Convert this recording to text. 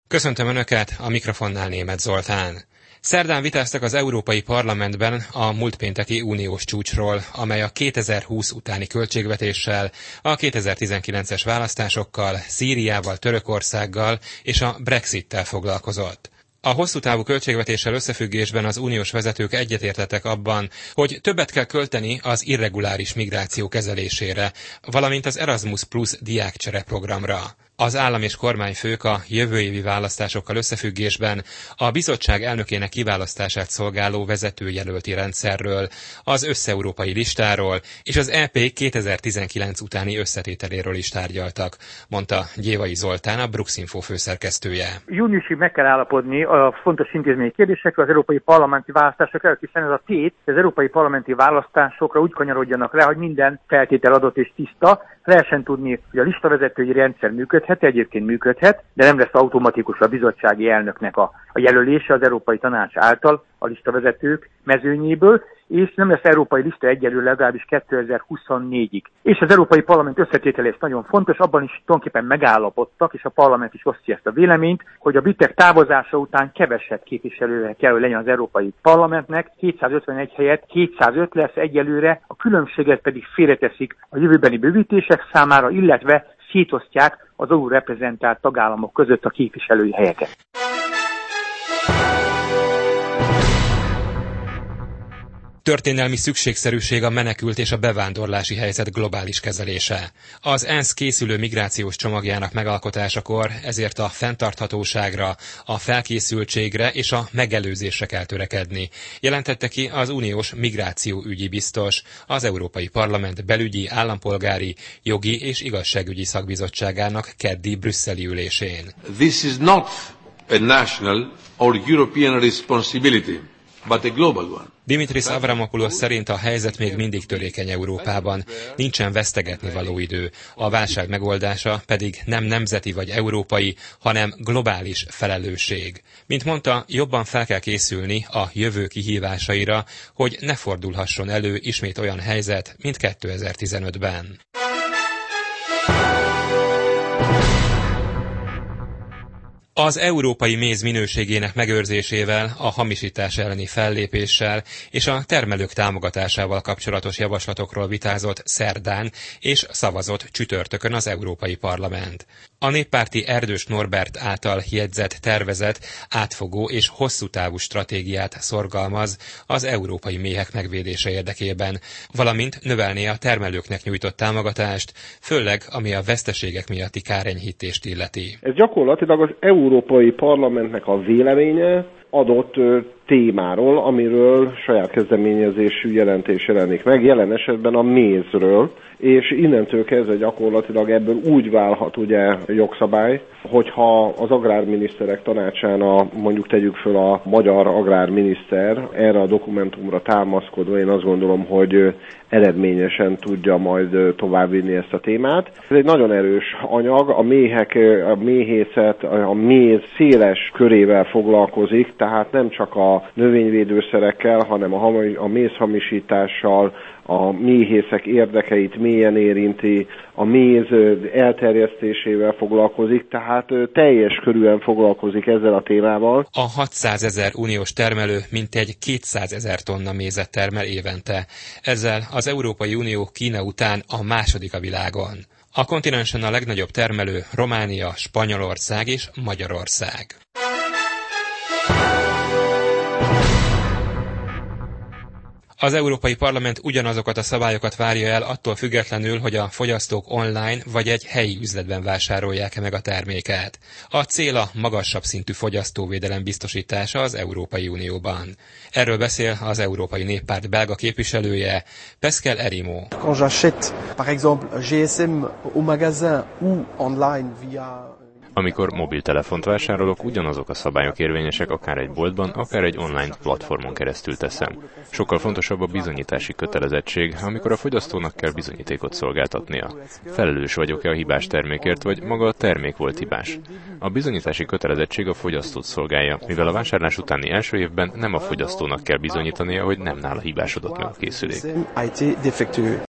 Köszöntöm Önöket, a mikrofonnál Németh Zoltán. Szerdán vitáztak az Európai Parlamentben a múlt pénteki uniós csúcsról, amely a 2020 utáni költségvetéssel, a 2019-es választásokkal, Szíriával, Törökországgal és a Brexittel foglalkozott. A hosszú távú költségvetéssel összefüggésben az uniós vezetők egyetértettek abban, hogy többet kell költeni az irreguláris migráció kezelésére, valamint az Erasmus Plus diákcsere programra. Az állam és kormányfők a jövő évi választásokkal összefüggésben a bizottság elnökének kiválasztását szolgáló vezetőjelölti rendszerről, az összeurópai listáról és az EP 2019 utáni összetételéről is tárgyaltak, mondta Gyévai Zoltán, a Bruxinfo főszerkesztője. Júniusig meg kell állapodni a fontos intézményi kérdésekről az európai parlamenti választások előtt, hiszen ez a tét, az európai parlamenti választásokra úgy kanyarodjanak le, hogy minden feltétel adott és tiszta, lehessen tudni, hogy a listavezetői rendszer működhet, egyébként működhet, de nem lesz automatikus a bizottsági elnöknek a jelölése az Európai Tanács által a listavezetők mezőnyéből, és nem lesz európai lista egyelőre legalábbis 2024-ig. És az Európai Parlament összetétele is nagyon fontos, abban is tulajdonképpen megállapodtak, és a parlament is osztja ezt a véleményt, hogy a britek távozása után kevesebb képviselőre kell, hogy legyen az Európai Parlamentnek, 251 helyett 205 lesz egyelőre, a különbséget pedig félreteszik a jövőbeni bővítések számára, illetve szétosztják az alul reprezentált tagállamok között a képviselői helyeket. Történelmi szükségszerűség a menekült és a bevándorlási helyzet globális kezelése. Az ENSZ készülő migrációs csomagjának megalkotásakor ezért a fenntarthatóságra, a felkészültségre és a megelőzésre kell törekedni, jelentette ki az uniós migrációügyi biztos az Európai Parlament belügyi, állampolgári, jogi és igazságügyi szakbizottságának keddi brüsszeli ülésén. This is not a national or European responsibility, but a global one. Dimitris Avramopoulos szerint a helyzet még mindig törékeny Európában, nincsen vesztegetni való idő, a válság megoldása pedig nem nemzeti vagy európai, hanem globális felelősség. Mint mondta, jobban fel kell készülni a jövő kihívásaira, hogy ne fordulhasson elő ismét olyan helyzet, mint 2015-ben. Az európai méz minőségének megőrzésével, a hamisítás elleni fellépéssel és a termelők támogatásával kapcsolatos javaslatokról vitázott szerdán és szavazott csütörtökön az Európai Parlament. A néppárti Erdős Norbert által jegyzett tervezet átfogó és hosszú távú stratégiát szorgalmaz az európai méhek megvédése érdekében, valamint növelné a termelőknek nyújtott támogatást, főleg ami a veszteségek miatti kárenyhítést illeti. Ez gyakorlatilag az Európai Parlamentnek a véleménye adott témáról, amiről saját kezdeményezésű jelentés jelenik meg, jelen esetben a mézről, és innentől kezdve gyakorlatilag ebből úgy válhat ugye jogszabály, hogyha az agrárminiszterek tanácsán mondjuk tegyük föl a magyar agrárminiszter erre a dokumentumra támaszkodva, én azt gondolom, hogy eredményesen tudja majd továbbvinni ezt a témát. Ez egy nagyon erős anyag, a méhek, a méhészet, a méz széles körével foglalkozik, tehát nem csak a növényvédőszerekkel, hanem a mézhamisítással, a méhészek érdekeit mélyen érinti, a méz elterjesztésével foglalkozik, tehát teljes körűen foglalkozik ezzel a témával. A 600 000 uniós termelő mintegy 200 000 tonna mézet termel évente. Ezzel az Európai Unió Kína után a második a világon. A kontinensen a legnagyobb termelő Románia, Spanyolország és Magyarország. Az Európai Parlament ugyanazokat a szabályokat várja el attól függetlenül, hogy a fogyasztók online vagy egy helyi üzletben vásárolják-e meg a terméket. A cél a magasabb szintű fogyasztóvédelem biztosítása az Európai Unióban. Erről beszél az Európai Néppárt belga képviselője, Pascal Erimó. Quand j'achète, par exemple, GSM au magasin ou online via... Amikor mobiltelefont vásárolok, ugyanazok a szabályok érvényesek akár egy boltban, akár egy online platformon keresztül teszem. Sokkal fontosabb a bizonyítási kötelezettség, amikor a fogyasztónak kell bizonyítékot szolgáltatnia. Felelős vagyok-e a hibás termékért, vagy maga a termék volt hibás? A bizonyítási kötelezettség a fogyasztót szolgálja, mivel a vásárlás utáni első évben nem a fogyasztónak kell bizonyítania, hogy nem nála hibásodott meg a készülék.